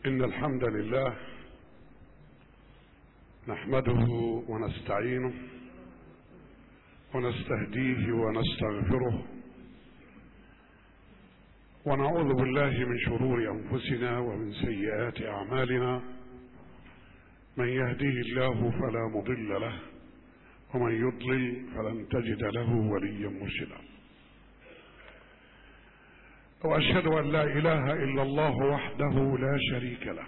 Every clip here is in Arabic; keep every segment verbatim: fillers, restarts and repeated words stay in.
إن الحمد لله نحمده ونستعينه ونستهديه ونستغفره ونعوذ بالله من شرور أنفسنا ومن سيئات أعمالنا. من يهديه الله فلا مضل له ومن يضلل فلن تجد له وليا مرشدا. وأشهد أن لا إله إلا الله وحده لا شريك له،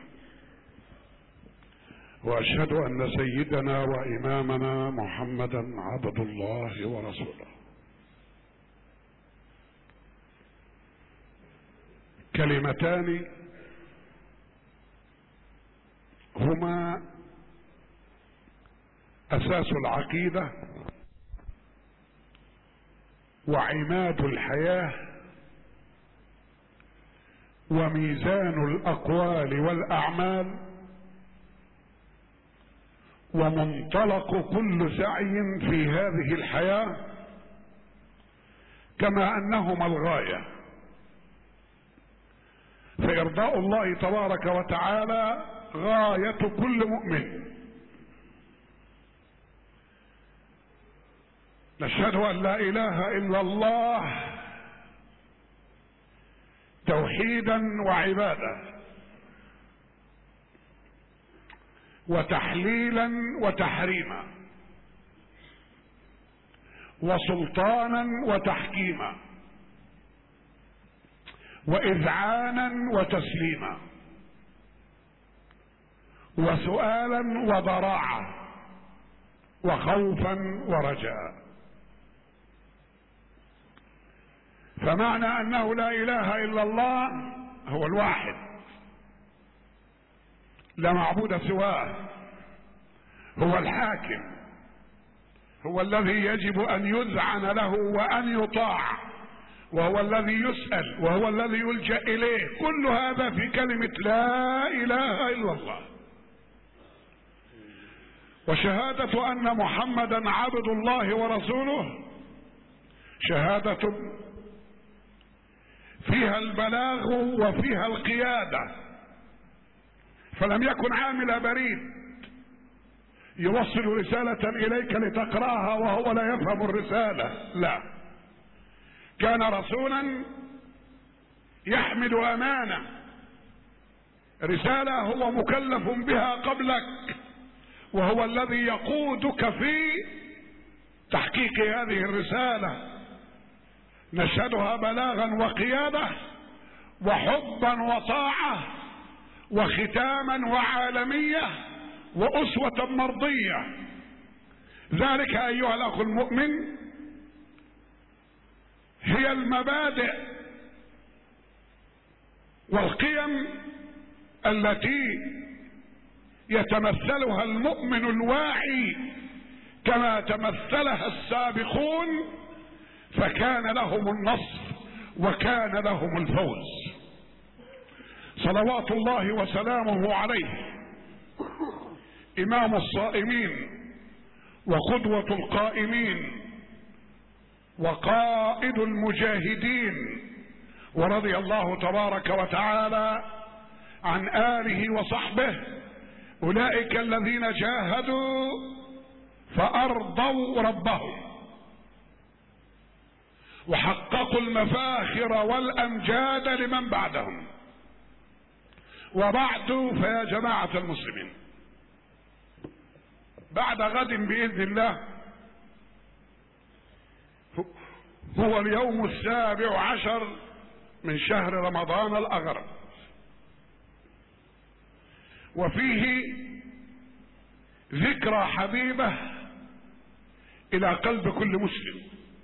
وأشهد أن سيدنا وإمامنا محمدا عبد الله ورسوله. كلمتان هما أساس العقيدة وعماد الحياة وميزان الأقوال والأعمال ومنطلق كل سعي في هذه الحياة، كما أنهما الغاية. فإرضاء الله تبارك وتعالى غاية كل مؤمن. نشهد أن لا إله إلا الله توحيدا وعبادة وتحليلا وتحريما وسلطانا وتحكيما وإذعانا وتسليما وسؤالا وضراعا وخوفا ورجاء. فمعنى أنه لا إله إلا الله هو الواحد لا معبود سواه، هو الحاكم، هو الذي يجب أن يذعن له وأن يطاع، وهو الذي يسأل، وهو الذي يلجأ إليه. كل هذا في كلمة لا إله إلا الله. وشهادة أن محمدا عبد الله ورسوله شهادة فيها البلاغ وفيها القيادة. فلم يكن عامل بريد يوصل رسالة إليك لتقرأها وهو لا يفهم الرسالة، لا، كان رسولا يحمل أمانة، رسالة هو مكلف بها قبلك، وهو الذي يقودك في تحقيق هذه الرسالة. نشهدها بلاغا وقيادة وحبا وطاعة وختاما وعالمية وأسوة مرضية. ذلك أيها الأخ المؤمن هي المبادئ والقيم التي يتمثلها المؤمن الواعي كما تمثلها السابقون، فكان لهم النصر وكان لهم الفوز. صلوات الله وسلامه عليه، إمام الصائمين وقدوة القائمين وقائد المجاهدين، ورضي الله تبارك وتعالى عن آله وصحبه، أولئك الذين جاهدوا فأرضوا ربهم وحققوا المفاخر والأمجاد لمن بعدهم. وبعد، فيا جماعة المسلمين، بعد غد بإذن الله هو اليوم السابع عشر من شهر رمضان الأغرب، وفيه ذكرى حبيبة إلى قلب كل مسلم.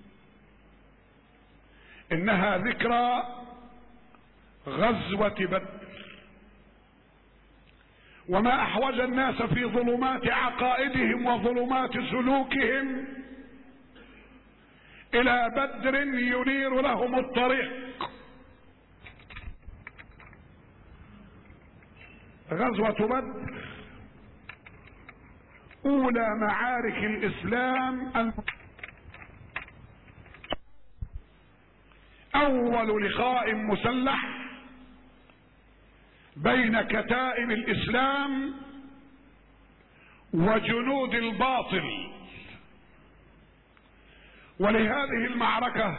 إنها ذكرى غزوة بدر. وما أحوج الناس في ظلمات عقائدهم وظلمات سلوكهم إلى بدر ينير لهم الطريق. غزوة بدر أولى معارك الإسلام، أول لقاء مسلح بين كتائب الإسلام وجنود الباطل. ولهذه المعركة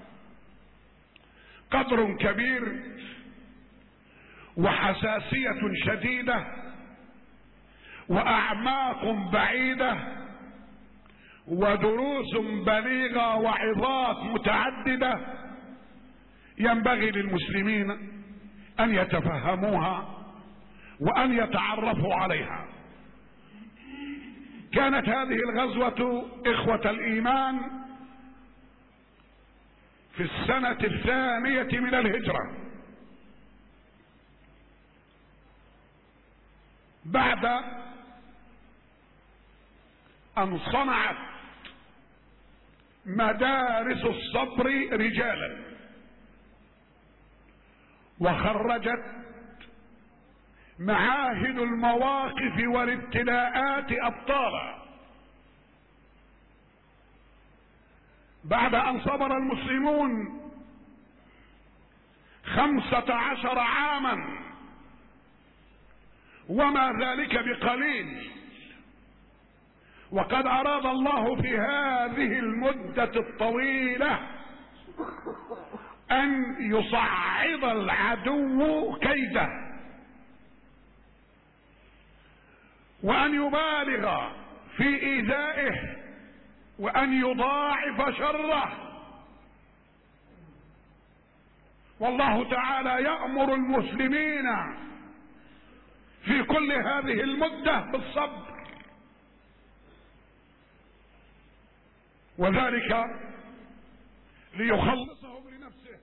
قدر كبير وحساسية شديدة وأعماق بعيدة ودروس بليغة وعظات متعددة ينبغي للمسلمين أن يتفهموها وأن يتعرفوا عليها. كانت هذه الغزوة إخوة الإيمان في السنة الثانية من الهجرة، بعد أن صنعت مدارس الصبر رجالا وخرجت معاهد المواقف والابتلاءات أبطالا، بعد أن صبر المسلمون خمسة عشر عاما وما ذلك بقليل، وقد أراد الله في هذه المدة الطويلة أن يصعد العدو كيده وأن يبالغ في إيذائه وأن يضاعف شره. والله تعالى يأمر المسلمين في كل هذه المدة بالصبر، وذلك ليخلصهم لنفسه،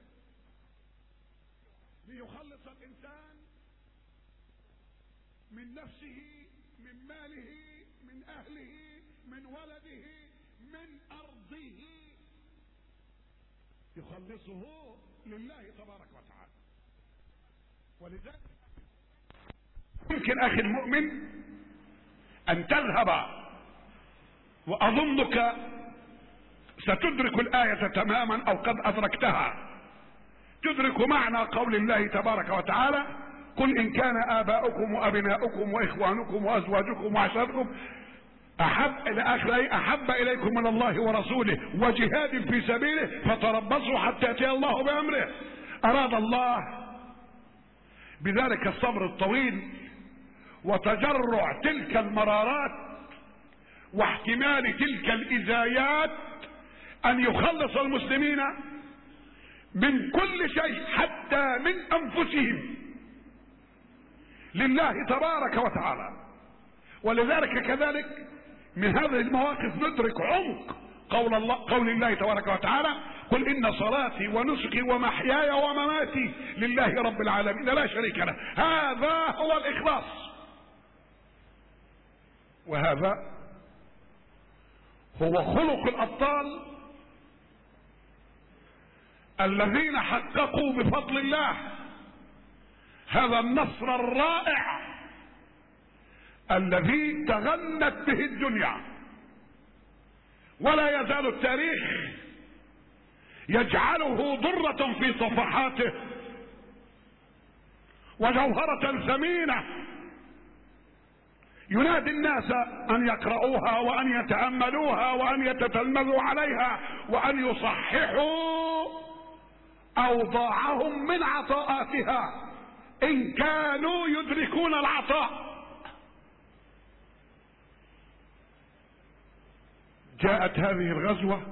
ليخلص الإنسان من نفسه، من ماله، من أهله، من ولده، من أرضه، يخلصه لله تبارك وتعالى. ولذلك يمكن أخي المؤمن أن تذهب وأظنك ستدرك الآية تماما أو قد أدركتها، تدرك معنى قول الله تبارك وتعالى: قل إن كان آباؤكم وأبناؤكم وإخوانكم وأزواجكم وعشيرتكم أحب إلى آخر أحب إليكم من الله ورسوله وجهاد في سبيله فتربصوا حتى يأتي الله بأمره. أراد الله بذلك الصبر الطويل وتجرع تلك المرارات واحتمال تلك الإزايات أن يخلص المسلمين من كل شيء حتى من أنفسهم لله تبارك وتعالى. ولذلك كذلك من هذه المواقف ندرك عمق قول الله قول الله تبارك وتعالى: قل إن صلاتي ونسكي ومحياي ومماتي لله رب العالمين لا شريك له. هذا هو الإخلاص، وهذا هو خلق الأبطال الذين حققوا بفضل الله هذا النصر الرائع الذي تغنت به الدنيا. ولا يزال التاريخ يجعله ضرة في صفحاته وجوهرة ثمينة ينادي الناس أن يقرؤوها وأن يتأملوها وأن يتتلمذوا عليها وأن يصححوا أوضاعهم من عطاءاتها إن كانوا يدركون العطاء. جاءت هذه الغزوة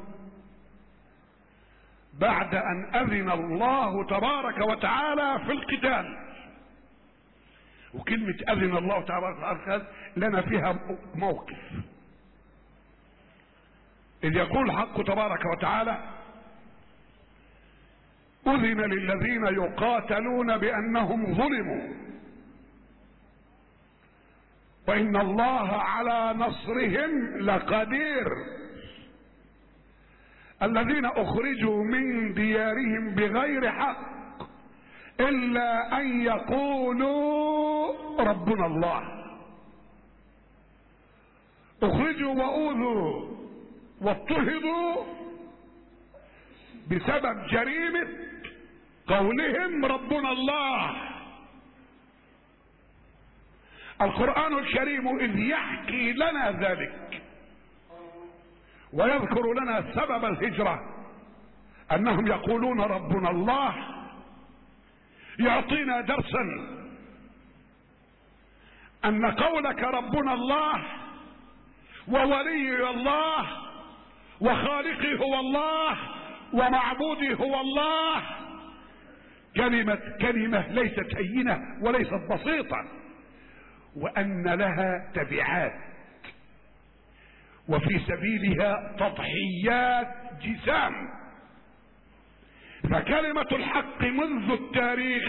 بعد أن أذن الله تبارك وتعالى في القتال، وكلمة أذن الله تبارك وتعالى لنا فيها موقف، إذ يقول الحق تبارك وتعالى: أذن للذين يقاتلون بأنهم ظلموا وإن الله على نصرهم لقدير. الذين أخرجوا من ديارهم بغير حق إلا أن يقولوا ربنا الله. أخرجوا وأوذوا واضطهدوا بسبب جريمة قولهم ربنا الله. القرآن الكريم إذ يحكي لنا ذلك ويذكر لنا سبب الهجرة، أنهم يقولون ربنا الله، يعطينا درسا أن قولك ربنا الله وولي الله وخالقي هو الله ومعبودي هو الله كلمة كلمة ليست هينة وليست بسيطة، وأن لها تبعات وفي سبيلها تضحيات جسام. فكلمة الحق منذ التاريخ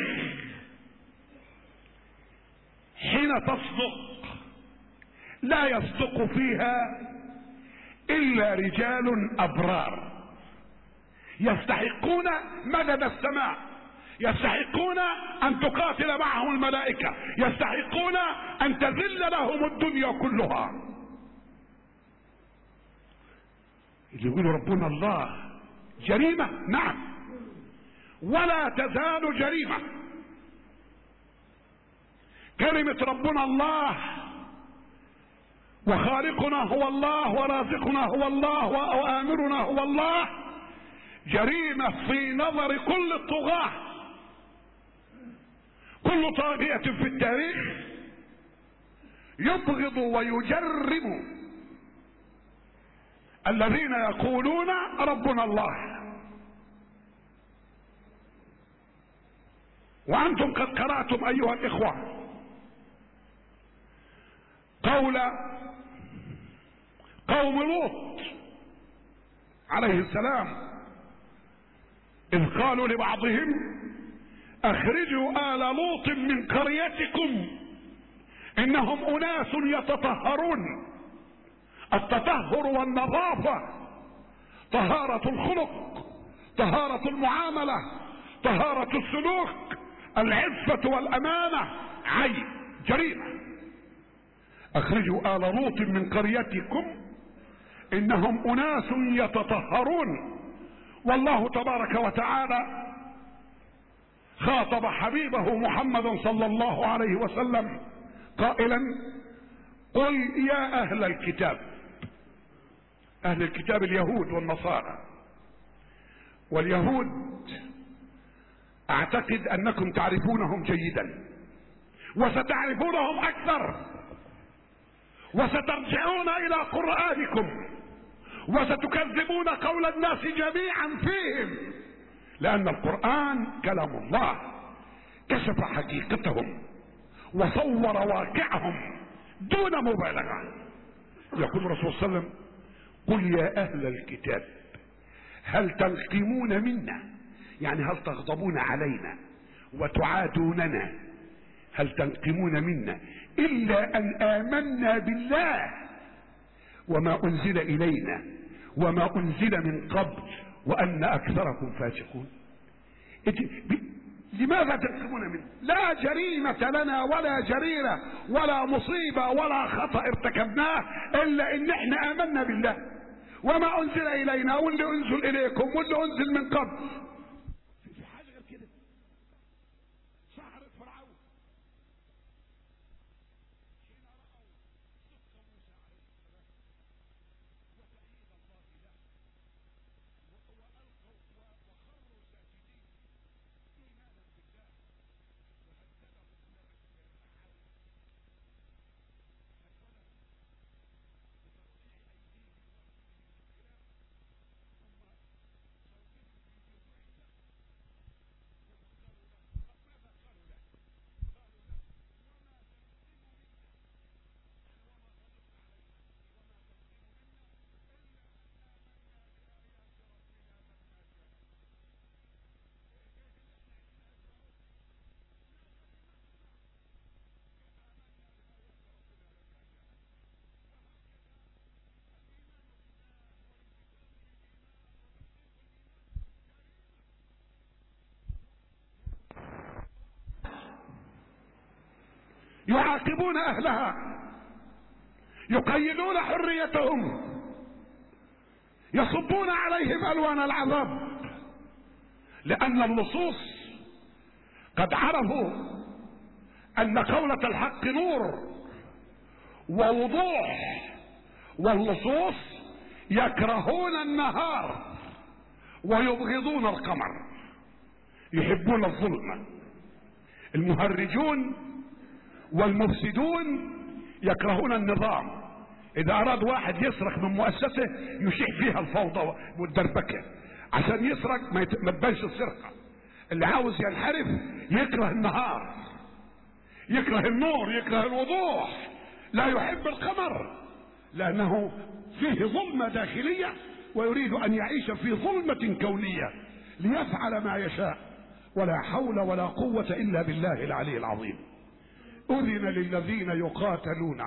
حين تصدق لا يصدق فيها إلا رجال أبرار يستحقون مدد السماء، يستحقون أن تقاتل معهم الملائكة، يستحقون أن تذل لهم الدنيا كلها. اللي يقولوا ربنا الله جريمة، نعم، ولا تزال جريمة. كلمة ربنا الله وخالقنا هو الله ورازقنا هو الله وآمرنا هو الله جريمة في نظر كل الطغاة. كل طاغية في التاريخ يبغض ويجرم الذين يقولون ربنا الله. وأنتم قد قرأتم أيها الإخوة قول قوم لوط عليه السلام إذ قالوا لبعضهم أخرجوا آل لوط من قريتكم إنهم أناس يتطهرون. التطهر والنظافة، طهارة الخلق، طهارة المعاملة، طهارة السلوك، العفة والأمانة، عيب، جريمة. أخرجوا آل لوط من قريتكم إنهم أناس يتطهرون. والله تبارك وتعالى خاطب حبيبه محمد صلى الله عليه وسلم قائلا قل يا أهل الكتاب. أهل الكتاب اليهود والنصارى، واليهود أعتقد أنكم تعرفونهم جيدا وستعرفونهم أكثر، وسترجعون إلى قرآنكم وستكذبون قول الناس جميعا فيهم، لأن القرآن كلام الله كشف حقيقتهم وصور واقعهم دون مبالغة. يقول الرسول صلى الله عليه وسلم قل يا أهل الكتاب هل تنقمون منا، يعني هل تغضبون علينا وتعادوننا، هل تنقمون منا إلا أن آمنا بالله وما أنزل إلينا وما أنزل من قبل وأن أكثركم فاسقون. لماذا تنقمون منا؟ لا جريمة لنا ولا جريرة ولا مصيبة ولا خطأ ارتكبناه إلا إن احنا آمنا بالله وما أنزل إلينا واللي أنزل إليكم واللي أنزل من قبل. في حاجة غير كده؟ سحرة فرعون حين رأوا صدق موسى عليه السلام وتأييد الله له وألقوا وخروا ساجدين إيمانا بالله وهددهم إلى الأعالي يعاقبون أهلها، يقيدون حريتهم، يصبون عليهم ألوان العذاب، لأن اللصوص قد عرفوا أن قولة الحق نور ووضوح واللصوص يكرهون النهار ويبغضون القمر، يحبون الظلمة. المهرجون والمفسدون يكرهون النظام. اذا اراد واحد يسرق من مؤسسة يشيع فيها الفوضى والدربكة عشان يسرق ما تبانش السرقة. اللي عاوز ينحرف يكره النهار، يكره النور، يكره الوضوح، لا يحب القمر لانه فيه ظلمة داخلية ويريد ان يعيش في ظلمة كونية ليفعل ما يشاء، ولا حول ولا قوة الا بالله العلي العظيم. اذن للذين يقاتلون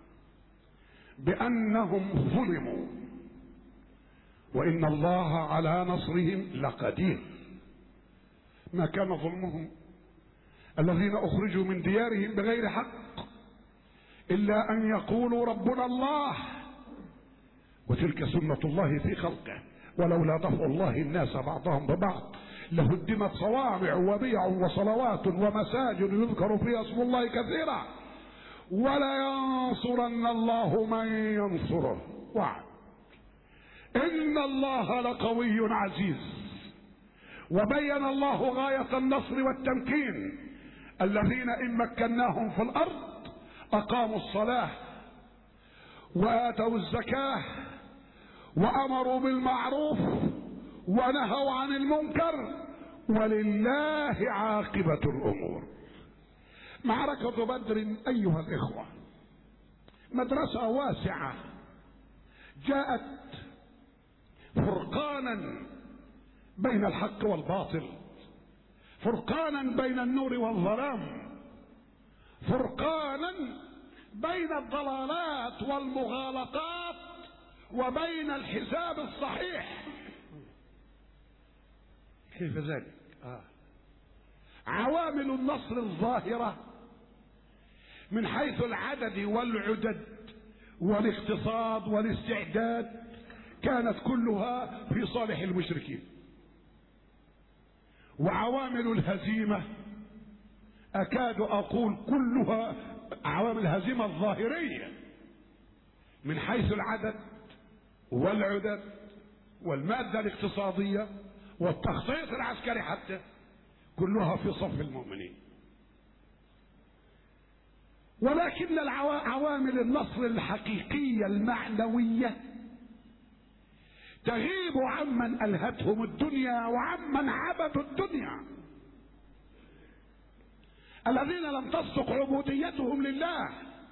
بانهم ظلموا وان الله على نصرهم لقدير. ما كان ظلمهم الذين اخرجوا من ديارهم بغير حق الا ان يقولوا ربنا الله، وتلك سنة الله في خلقه، ولولا دفع الله الناس بعضهم ببعض لهدمت صوامع وبيع وصلوات ومساجد يذكر فيها اسم الله كثيرا ولينصرن الله من ينصره. وعد ان الله لقوي عزيز. وبين الله غاية النصر والتمكين: الذين ان مكناهم في الارض اقاموا الصلاة واتوا الزكاة وامروا بالمعروف ونهوا عن المنكر ولله عاقبة الامور. معركة بدر ايها الاخوة مدرسة واسعة جاءت فرقانا بين الحق والباطل، فرقانا بين النور والظلام، فرقانا بين الضلالات والمغالطات وبين الحساب الصحيح. كيف ذلك؟ آه. عوامل النصر الظاهرة من حيث العدد والعدد والاقتصاد والاستعداد كانت كلها في صالح المشركين، وعوامل الهزيمة أكاد أقول كلها عوامل الهزيمة الظاهرية من حيث العدد والعدد والمادة الاقتصادية والتخطيط العسكري حتى كلها في صف المؤمنين. ولكن عوامل النصر الحقيقية المعنوية تغيب عمن ألهتهم الدنيا وعمن عبدوا الدنيا، الذين لم تصدق عبوديتهم لله،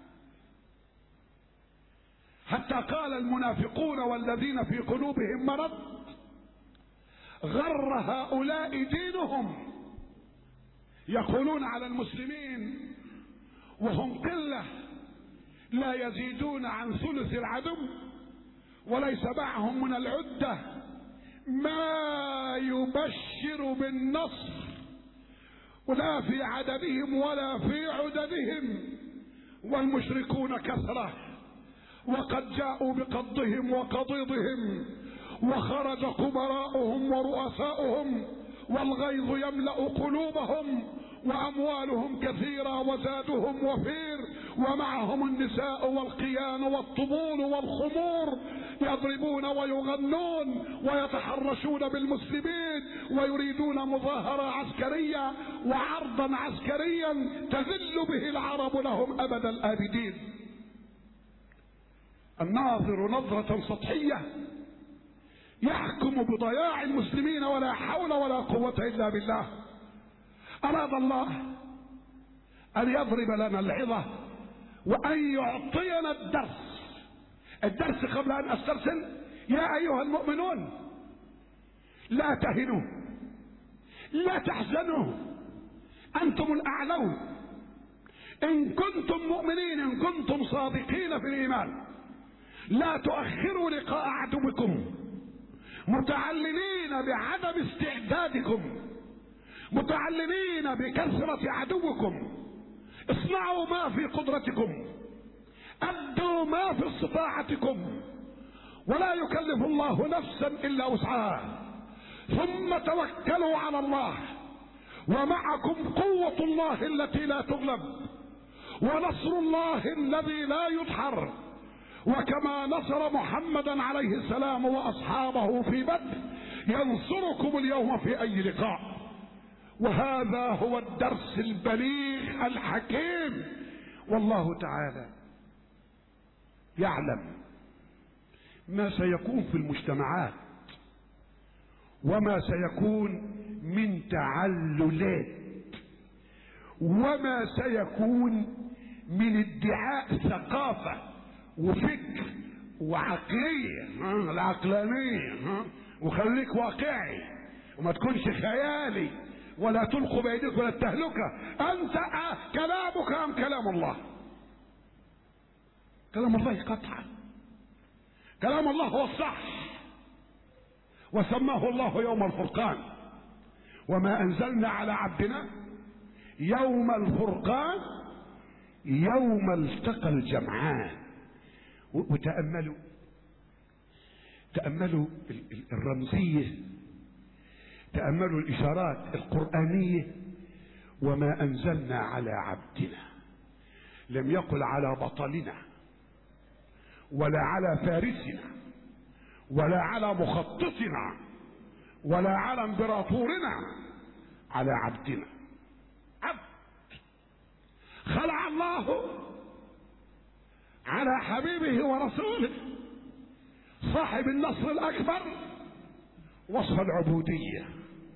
حتى قال المنافقون والذين في قلوبهم مرض غر هؤلاء دينهم، يقولون على المسلمين وهم قلة لا يزيدون عن ثلث العدو وليس معهم من العدة ما يبشر بالنصر، ولا في عددهم ولا في عددهم، والمشركون كثرة وقد جاءوا بقضهم وقضيضهم وخرج كبراؤهم ورؤساؤهم والغيظ يملأ قلوبهم وأموالهم كثيرة وزادهم وفير ومعهم النساء والقيان والطبول والخمور يضربون ويغنون ويتحرشون بالمسلمين ويريدون مظاهرة عسكرية وعرضا عسكريا تذل به العرب لهم أبد الآبدين. الناظر نظرة سطحية يحكم بضياع المسلمين ولا حول ولا قوة إلا بالله. أراد الله أن يضرب لنا العظة وأن يعطينا الدرس. الدرس قبل أن أسترسل: يا أيها المؤمنون لا تهنوا لا تحزنوا أنتم الأعلون إن كنتم مؤمنين، إن كنتم صادقين في الإيمان. لا تؤخروا لقاء عدوكم متعلمين بعدم استعدادكم، متعلمين بكثرة عدوكم. اصنعوا ما في قدرتكم، أدوا ما في استطاعتكم، ولا يكلف الله نفسا إلا وسعها، ثم توكلوا على الله ومعكم قوة الله التي لا تغلب، ونصر الله الذي لا يدحر. وكما نصر محمدا عليه السلام واصحابه في بدر ينصركم اليوم في اي لقاء. وهذا هو الدرس البليغ الحكيم. والله تعالى يعلم ما سيكون في المجتمعات وما سيكون من تعللات وما سيكون من ادعاء ثقافة وفكر وعقلية العقلانية. وخليك واقعي وما تكونش خيالي ولا تلقوا بأيديكم ولا التهلكة. أنت كلامك أم كلام الله؟ كلام الله قطعا. كلام الله هو الصح، وسماه الله يوم الفرقان. وما أنزلنا على عبدنا يوم الفرقان يوم التقى الجمعان. وتأملوا تأملوا الرمزية، تأملوا الإشارات القرآنية. وما أنزلنا على عبدنا، لم يقل على بطلنا ولا على فارسنا ولا على مخططنا ولا على امبراطورنا، على عبدنا. عبد خلع الله على حبيبه ورسوله صاحب النصر الأكبر وصف العبودية،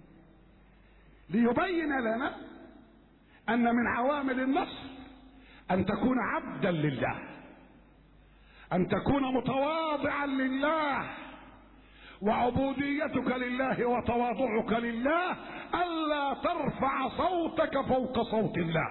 ليبين لنا أن من عوامل النصر أن تكون عبدا لله، أن تكون متواضعا لله، وعبوديتك لله وتواضعك لله ألا ترفع صوتك فوق صوت الله،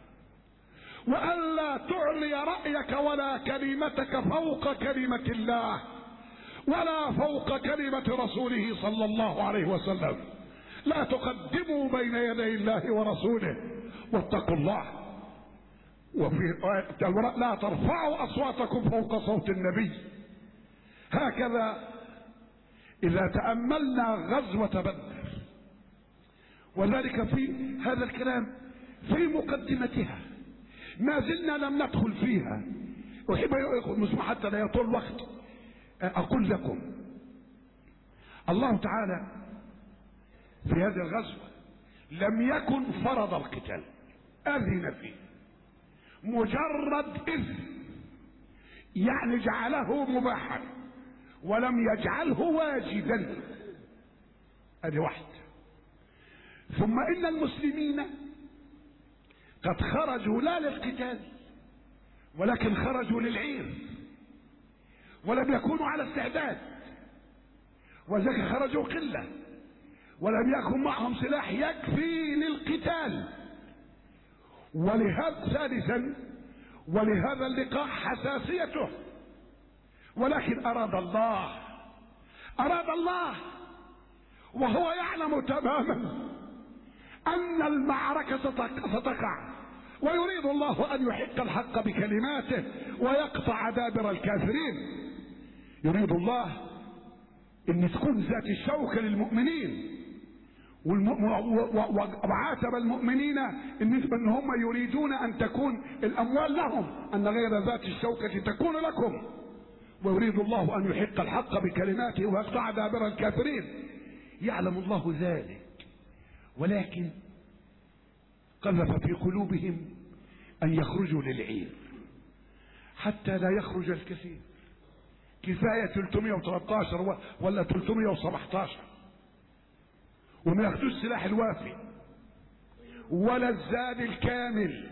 وألا تعلي رأيك ولا كلمتك فوق كلمة الله ولا فوق كلمة رسوله صلى الله عليه وسلم. لا تقدموا بين يدي الله ورسوله واتقوا الله. وفي لا ترفعوا أصواتكم فوق صوت النبي. هكذا إذا تأملنا غزوة بدر، وذلك في هذا الكلام في مقدمتها، ما زلنا لم ندخل فيها. أحب مسمع حتى لا يطول الوقت أقول لكم الله تعالى في هذه الغزوة لم يكن فرض القتال، أذن فيه مجرد إذن، يعني جعله مباحا ولم يجعله واجبا. هذه واحد. ثم إن المسلمين قد خرجوا لا للقتال ولكن خرجوا للعير، ولم يكونوا على استعداد، وذلك خرجوا قلة ولم يكن معهم سلاح يكفي للقتال. ولهذا ثالثا ولهذا اللقاء حساسيته، ولكن أراد الله أراد الله وهو يعلم تماما أن المعركة ستقع، ويريد الله أن يحق الحق بكلماته ويقطع دابر الكافرين. يريد الله أن تكون ذات الشوكة للمؤمنين، وعاتب المؤمنين ان هم يريدون ان تكون الاموال لهم، ان غير ذات الشوكة تكون لكم. ويريد الله ان يحق الحق بكلماته ويقطع دابر الكافرين. يعلم الله ذلك، ولكن قذف في قلوبهم ان يخرجوا للعير حتى لا يخرج الكثير. كفاية ثلاثمائة وثلاثة عشر ولا ثلاثمائة وسبعة عشر، وما ياخدوش السلاح الوافي ولا الزاد الكامل،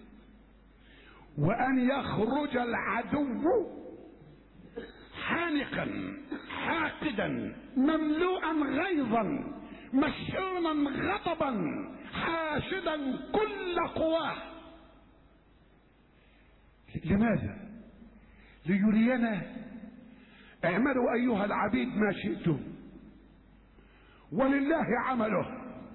وان يخرج العدو حانقا حاقدا مملوءا غيظا مشحونا غضبا حاشدا كل قواه. لماذا؟ ليرينا اعملوا ايها العبيد ما شئتم ولله عمله،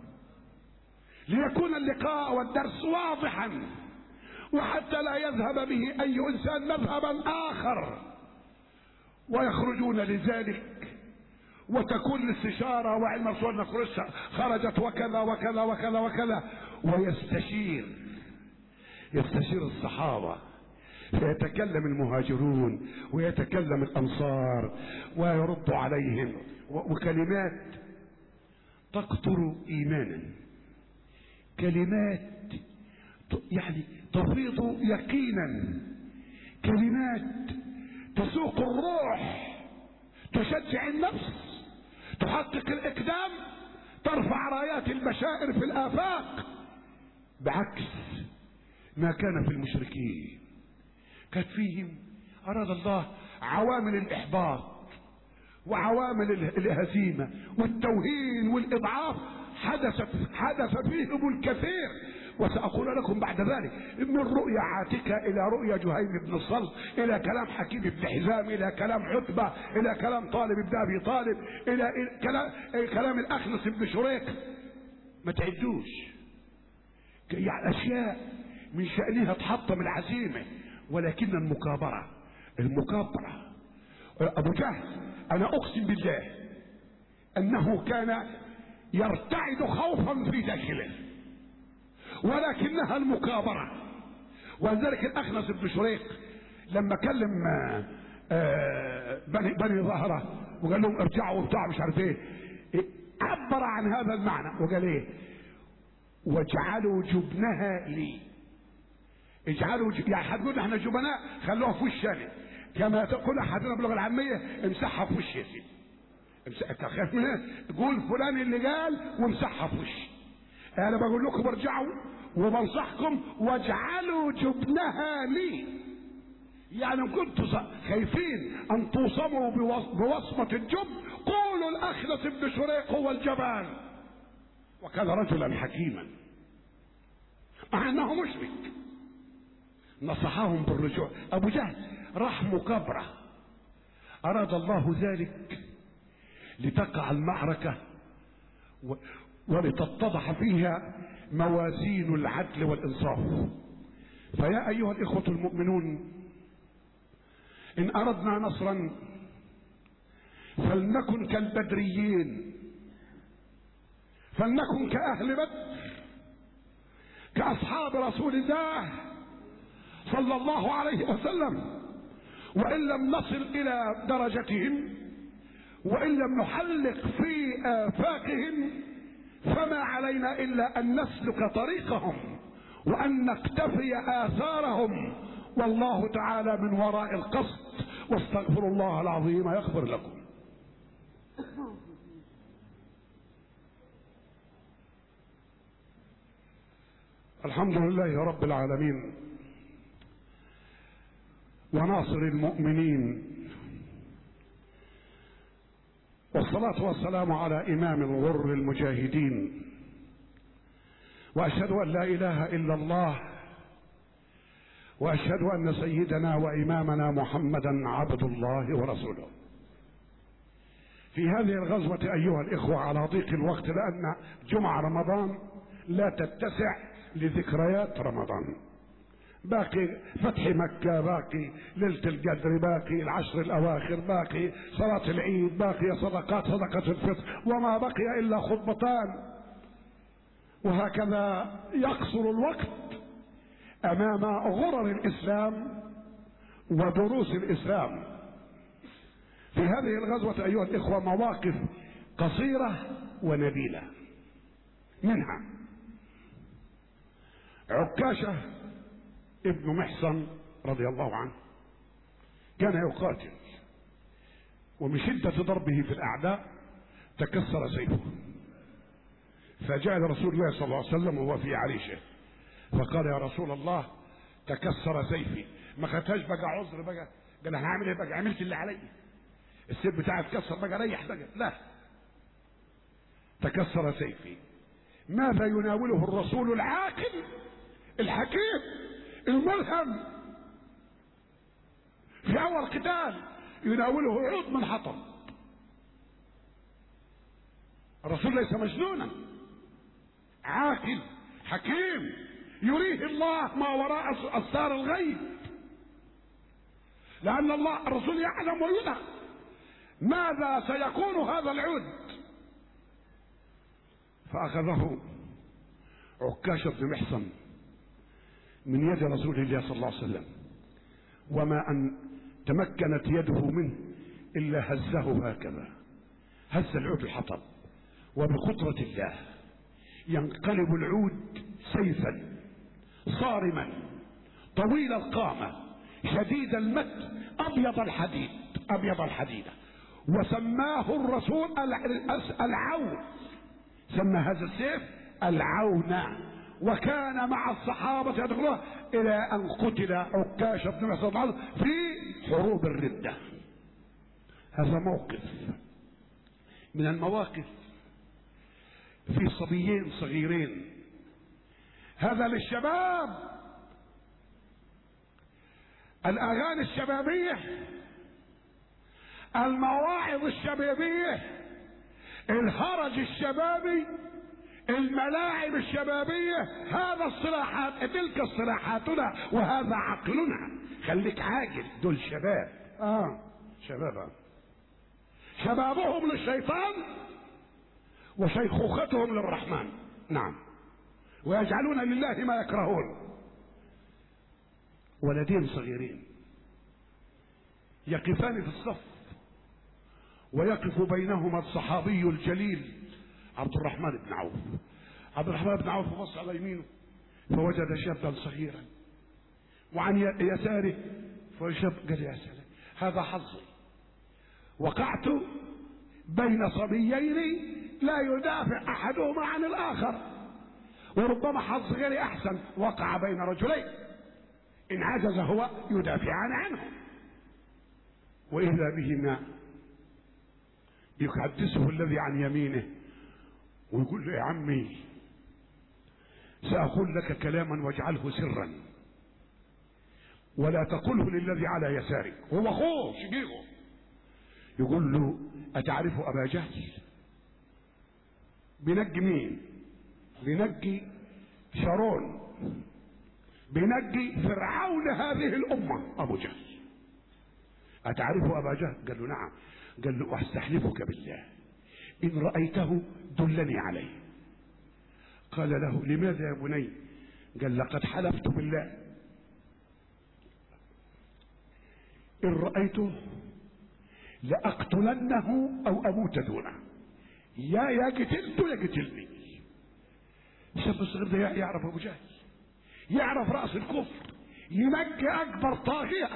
ليكون اللقاء والدرس واضحا، وحتى لا يذهب به اي انسان مذهبا اخر ويخرجون لذلك، وتكون الاستشارة وعلم رسولنا خرجت وكذا وكذا وكذا وكذا، ويستشير يستشير الصحابة، فيتكلم المهاجرون ويتكلم الأنصار ويرد عليهم، وكلمات تقطر إيمانا، كلمات يعني تفيض يقينا، كلمات تسوق الروح، تشجع النفس، تحقق الإقدام، ترفع رايات البشائر في الآفاق، بعكس ما كان في المشركين. كانت فيهم أراد الله عوامل الإحباط وعوامل الهزيمة والتوهين والإضعاف، حدثت حدث فيهم الكثير. وسأقول لكم بعد ذلك، من رؤيا عاتكة إلى رؤيا جهيم بن الصلت، إلى كلام حكيم بن حزام، إلى كلام عتبة، إلى كلام طالب بن أبي طالب، إلى كلام كلام الأخنس بن شريك، ما تعدوش يعني أشياء من شأنها تحطم العزيمة. ولكن المكابرة المكابرة أبو جهل، أنا أقسم بالله أنه كان يرتعد خوفا في داخله، ولكنها المكابرة. ولذلك الأخنس بن شريق لما كلم بني بني ظهره وقال لهم ارجعوا وبتاع مش عارف ايه، عبر عن هذا المعنى وقال ايه؟ واجعلوا جبنها لي. اجعلوا ج... يعني هتقول احنا جبناء، خلوها في وشنا، كما تقول احدنا باللغه العاميه امسحها في وشي يا سيدي. امسح منها، قول فلان اللي قال وامسحها في وشي. انا بقول لكم ارجعوا وبنصحكم واجعلوا جبنها لي، يعني كنتوا خايفين ان توصموا بوصمه الجبن، قولوا الاخنس بن شريق هو الجبان، وكان رجلا حكيما مع انه مشرك، نصحهم بالرجوع. ابو جهل راح مكابرة، اراد الله ذلك لتقع المعركة ولتتضح فيها موازين العدل والانصاف. فيا ايها الاخوة المؤمنون، ان اردنا نصرا فلنكن كالبدريين، فلنكن كاهل بدر، كاصحاب رسول الله صلى الله عليه وسلم. وان لم نصل الى درجتهم، وان لم نحلق في افاقهم، فما علينا الا ان نسلك طريقهم وان نقتفي اثارهم، والله تعالى من وراء القصد. واستغفر الله العظيم يغفر لكم. الحمد لله رب العالمين، وناصر المؤمنين، والصلاة والسلام على إمام الغر المجاهدين، وأشهد أن لا إله إلا الله، وأشهد أن سيدنا وإمامنا محمدا عبد الله ورسوله. في هذه الغزوة أيها الإخوة على ضيق الوقت، لأن جمعة رمضان لا تتسع لذكريات رمضان، باقي فتح مكة، باقي ليلة القدر، باقي العشر الأواخر، باقي صلاة العيد، باقي صدقات صدقة الفطر، وما بقي إلا خطبتان، وهكذا يقصر الوقت أمام غرر الإسلام ودروس الإسلام. في هذه الغزوة أيها الإخوة مواقف قصيرة ونبيلة، منها عكاشة ابن محصن رضي الله عنه، كان يقاتل، ومن شدة ضربه في الأعداء تكسر سيفه، فجاء رسول الله صلى الله عليه وسلم وهو في عريشه، فقال يا رسول الله تكسر سيفي. ما خدهاش بقى عذر، بقى قال انا هعمل ايه بقى، عملت اللي علي، السيف بتاعي اتكسر بقى ريح بقى، لا، تكسر سيفي. ماذا يناوله الرسول العاقل الحكيم الملهم في اول قتال؟ يناوله عود من حطب. الرسول ليس مجنونا، عاقل حكيم يريه الله ما وراء أستار الغيب، لأن الله الرسول يعلم ويدرك ماذا سيكون هذا العود. فأخذه عكاشة بن محصن من يد رسول الله صلى الله عليه وسلم، وما أن تمكنت يده منه إلا هزه هكذا، هز العود الحطب، وبقدرة الله ينقلب العود سيفا صارما طويل القامة شديد المد أبيض الحديد أبيض الحديدة. وسماه الرسول العون، سمى هذا السيف العون. وكان مع الصحابة يدخلون إلى أن قتل عكاشة بن محصن في حروب الردة. هذا موقف من المواقف في صبيين صغيرين. هذا للشباب، الأغاني الشبابية، المواعظ الشبابية، الهرج الشبابي، الملاعب الشبابية. هذا الصلاحات، تلك صلاحاتنا وهذا عقلنا. خليك عاقل، دول شباب. اه شباب، شبابهم للشيطان وشيخوختهم للرحمن. نعم، ويجعلون لله ما يكرهون. ولدين صغيرين يقفان في الصف، ويقف بينهما الصحابي الجليل عبد الرحمن بن عوف. عبد الرحمن بن عوف بص على يمينه فوجد شابا صغيرا، وعن يساره فشاب قال يا سلام هذا حظي، وقعت بين صبيين لا يدافع احدهما عن الاخر، وربما حظ غيري احسن، وقع بين رجلين ان عجز هو يدافعان عنه. واذا بهما يحدثه الذي عن يمينه ويقول له يا عمي سأقول لك كلاما واجعله سرا ولا تقله للذي على يسارك. هو اخوه شقيقه. يقول له أتعرف أبا جهل؟ بينجي مين؟ بينجي شارون، بينجي فرعون هذه الأمة أبو جهل. أتعرف أبا جهل؟ قال له نعم. قال له أستحلفك بالله إن رأيته دلني عليه. قال له لماذا يا بني؟ قال لقد حلفت بالله إن رأيته لأقتلنه أو أموت دونه. يا يا قتلته يا قتلني. الشاب الصغير ده يعرف أبو جهل، يعرف رأس الكفر، يمكي أكبر طاغية.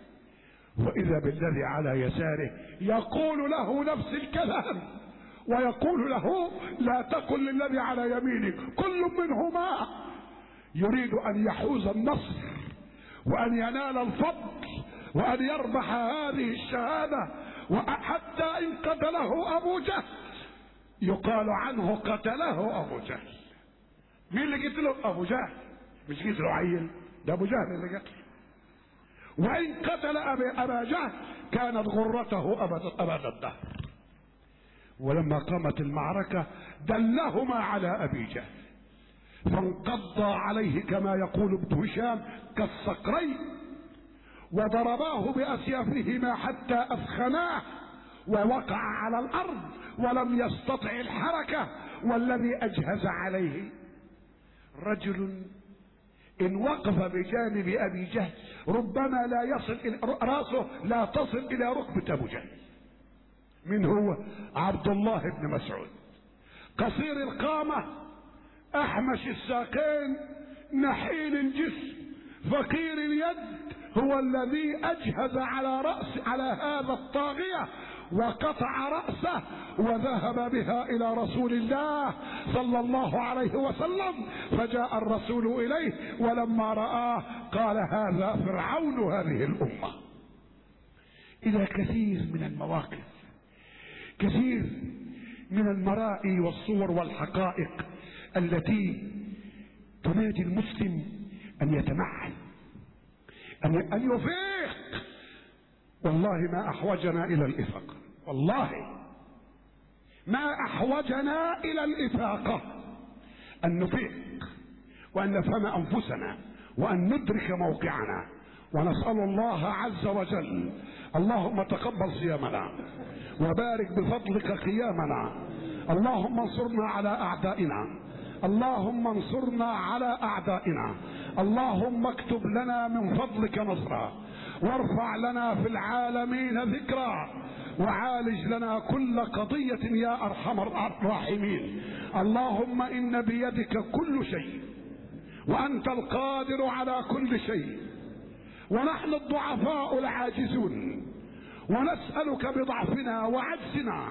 وإذا بالذي على يساره يقول له نفس الكلام، ويقول له لا تقل للذي على يمينك. كل منهما يريد أن يحوز النصر وأن ينال الفضل وأن يربح هذه الشهادة. وحتى إن قتله أبو جهل يقال عنه قتله أبو جهل. مين اللي قتله؟ أبو جهل، مش قتله عيل، ده أبو جهل اللي قتله. وإن قتل أبا جهل كانت غرته أبد الدهر. ولما قامت المعركة دلهما على أبي جهل فانقض عليه كما يقول ابن هشام كالصقرين، وضرباه بأسيافهما حتى أثخناه ووقع على الأرض ولم يستطع الحركة. والذي أجهز عليه رجل إن وقف بجانب أبي جهل ربما لا يصل إلى رأسه، لا تصل إلى ركبة أبو جهل. من هو؟ عبد الله بن مسعود، قصير القامة، أحمش الساقين، نحيل الجسم، فقير اليد، هو الذي أجهز على رأس على هذا الطاغية وقطع رأسه وذهب بها إلى رسول الله صلى الله عليه وسلم. فجاء الرسول إليه ولما رآه قال هذا فرعون هذه الأمة. إلى كثير من المواقف، كثير من المرائي والصور والحقائق التي تنادي المسلم أن يتمعن، أن أن يفيق. والله ما أحوجنا إلى الإفاقة، والله ما أحوجنا إلى الإفاقة، أن نفيق وأن نفهم أنفسنا وأن ندرك موقعنا. ونسأل الله عز وجل اللهم تقبل صيامنا وبارك بفضلك قيامنا. اللهم انصرنا على أعدائنا، اللهم انصرنا على أعدائنا، اللهم اكتب لنا من فضلك نصرا، وارفع لنا في العالمين ذكرا، وعالج لنا كل قضية يا أرحم الراحمين. اللهم إن بيدك كل شيء، وأنت القادر على كل شيء، ونحن الضعفاء العاجزون، ونسألك بضعفنا وعجزنا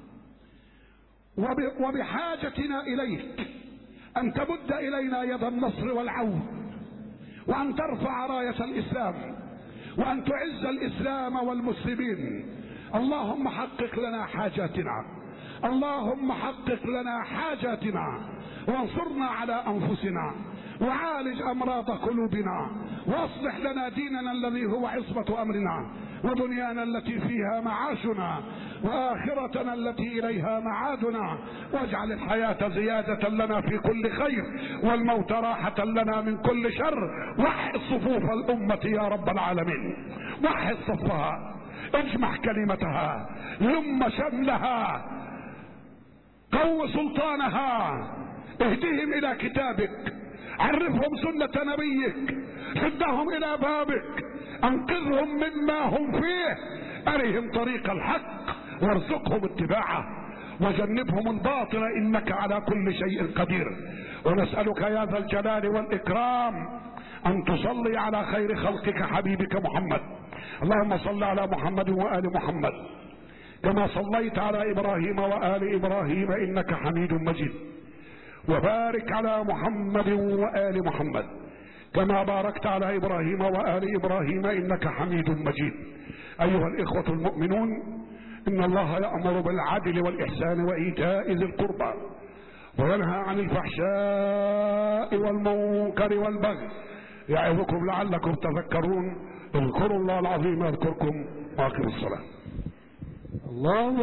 وبحاجتنا إليك أن تمد إلينا يد النصر والعون، وأن ترفع راية الإسلام، وأن تعز الإسلام والمسلمين. اللهم حقق لنا حاجاتنا، اللهم حقق لنا حاجاتنا، وانصرنا على أنفسنا، وعالج أمراض قلوبنا، واصلح لنا ديننا الذي هو عصمة أمرنا، ودنيانا التي فيها معاشنا، وآخرتنا التي إليها معادنا، واجعل الحياة زيادة لنا في كل خير، والموت راحة لنا من كل شر. وحد صفوف الأمة يا رب العالمين، وحد صفها، اجمع كلمتها، لم شملها، قو سلطانها، اهدهم إلى كتابك، عرفهم سنة نبيك، شدهم إلى بابك، انقذهم مما هم فيه، أرهم طريق الحق وارزقهم اتباعه، وجنبهم الباطل إنك على كل شيء قدير. ونسألك يا ذا الجلال والإكرام أن تصلي على خير خلقك حبيبك محمد. اللهم صل على محمد وآل محمد كما صليت على إبراهيم وآل إبراهيم إنك حميد مجيد، وبارك على محمد وآل محمد كما باركت على إبراهيم وآل إبراهيم إنك حميد مجيد. أيها الإخوة المؤمنون، إن الله يأمر بالعدل والإحسان وإيتاء ذي القربى، وينهى عن الفحشاء والمنكر والبغي، يعظكم لعلكم تذكرون. اذكروا الله العظيم يذكركم، واقيموا الصلاة. الله